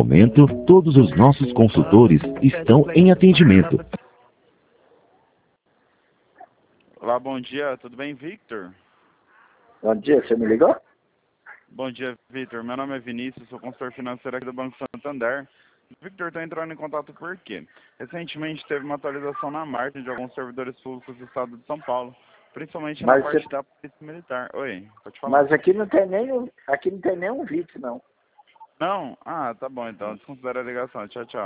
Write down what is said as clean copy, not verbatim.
momento, todos os nossos consultores estão em atendimento. Olá, bom dia, tudo bem, Victor? Bom dia, você me ligou? Bom dia, Victor. Meu nome é Vinícius, sou consultor financeiro aqui do Banco Santander. Victor, estou entrando em contato por quê? Recentemente teve uma atualização na margem de alguns servidores públicos do estado de São Paulo, principalmente na parte da Polícia Militar. Oi, pode falar. Mas aqui não tem nenhum vídeo, não. Não? Ah, tá bom então, desconsidera a ligação. Tchau, tchau.